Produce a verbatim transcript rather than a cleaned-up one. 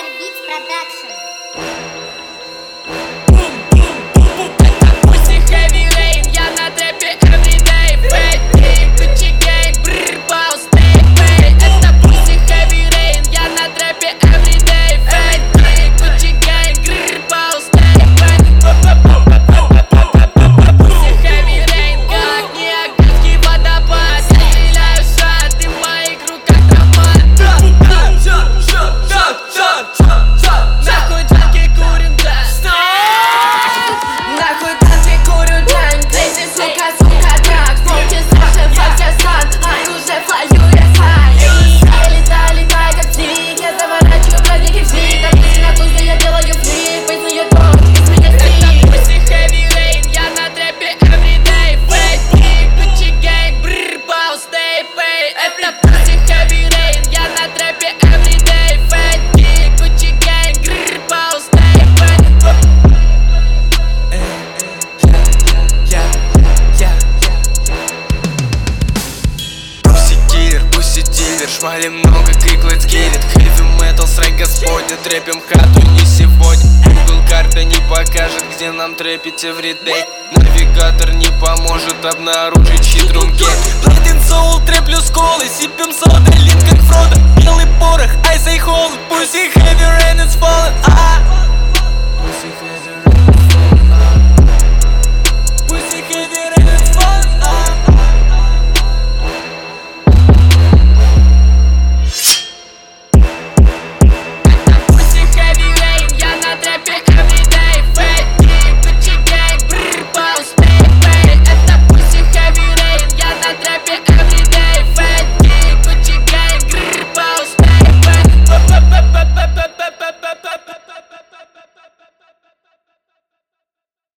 Summer Beats Production. Pussy heavy rain, я на трэпе everyday. Fake Gucci gang, brrr, bounce, stay pay. Это pussy heavy rain, я на трэпе everyday. Fake Gucci gang, brrr, bounce, stay pay. Pussy heavy rain, как ниагарский водопад. Я стреляю шат, и в моих руках травмат. Нахуй джанки курим джаз. Нахуй танки курю джанк. Crazy, сука, сука, драк. Смоки зашивался сан. Ай, уже флаю я хай. Я летаю, летаю как псих. Я заворачиваю праздники в зиг. Так пусть на тузе я делаю флип. Пейсную дрожь, из меня стих. Это pussy heavy rain, я на трэпе everyday. Fake Gucci gang, brrr, bounce, stay pay. Это pussy heavy rain, я на трэпе everyday. Fake Gucci gang, brrr, bounce, stay pay. Пусси киллер, пусси дилер, шмали много, крик скелет. Хэви метал, срай господня, трэпим хату не сегодня. Google карта не покажет, где нам трэпить everyday. Навигатор не поможет обнаружить хитрунки. Blood and soul, трэплю сколы, сипем сода, лит как Фродо.